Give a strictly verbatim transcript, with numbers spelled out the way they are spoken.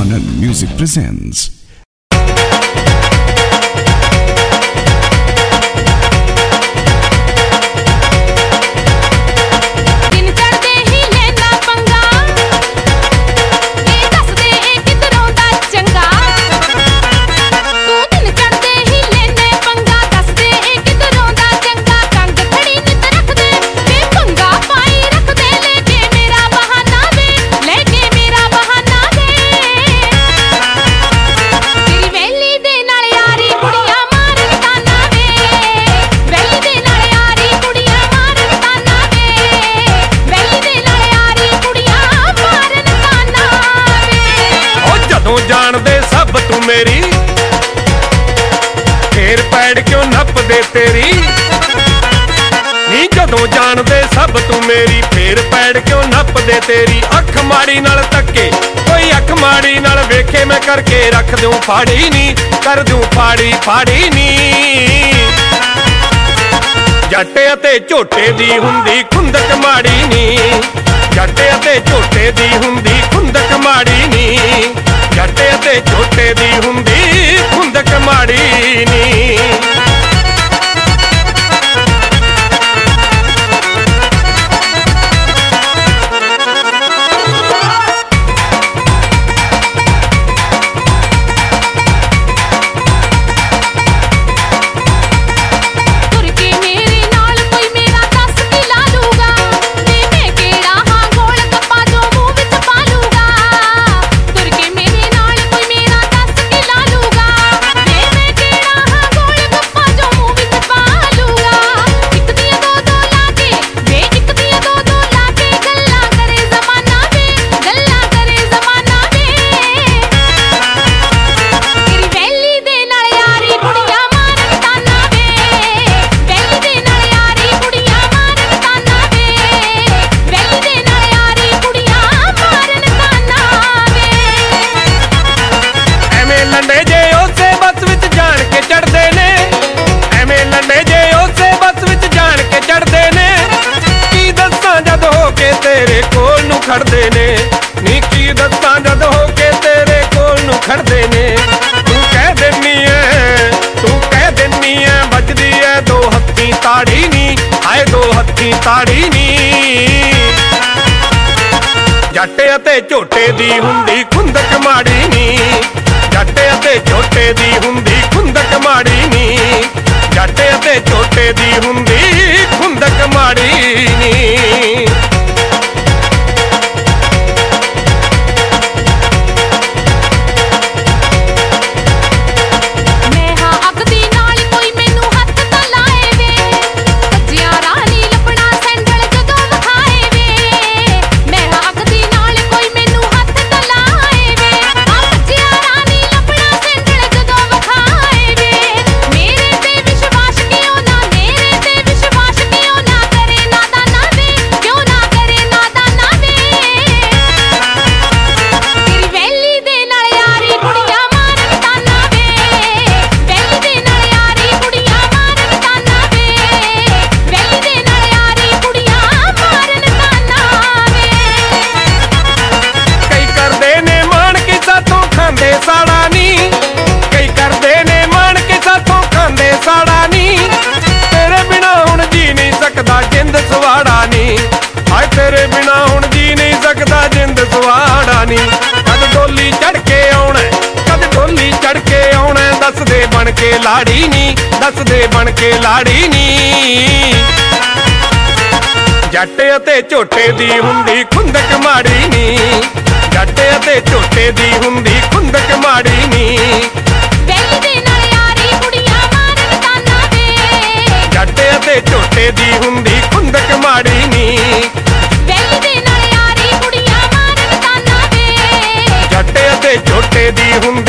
Anand Music presents. जानदे सब तू मेरी फेर पैड़ क्यों नप दे तेरी नी जदों जानदे सब तू मेरी फेर पैड़ क्यों नप दे तेरी अख माड़ी नाल तके कोई अख माड़ी नाल वेखे मैं करके रख दूं फाड़ी नी कर दूं फाड़ी फाड़ी नी जट्टे अते झोटे दी हुंदी खुंदक माड़ी नी जट्टे अते झोटे दी हुंदी खुंदक माड़ी नी जट्टे ते झोटे दी हुंदी खुंदक माड़ी नी तेरे कोल नू खड़दे ने नी की दस्सां जद हो के तेरे कोल नू खड़दे ने तू कह देनी है तू कह देनी है बजदी है दो हत्थी ताड़ी नी आए दो हत्थी ताड़ी नी जट्टे अते झोटे दी हुंदी खुंदक माड़ी नी जट्टे अते झोटे दी हुंदी खुंदक माड़ी नी जट्टे अते झोटे दी हुंदी खुंदक माड़ी नी तेरे बिना हुण जी नहीं सकदा जिंद सवाड़ा नी कद डोली चढ़ के आउणा कद डोली चढ़ के आउणा दस दे बन के लाड़ी नी दस दे बन के लाड़ी नी जट्टे अते झोटे दी हुंदी खुंदक माड़ी नी जट्टे अते झोटे दी हुंदी खुंदक माड़ी नी जट्टे अते झोटे दी हुंदी खुंदक माड़ी नी जट्टे अते झोटे दी हुंदी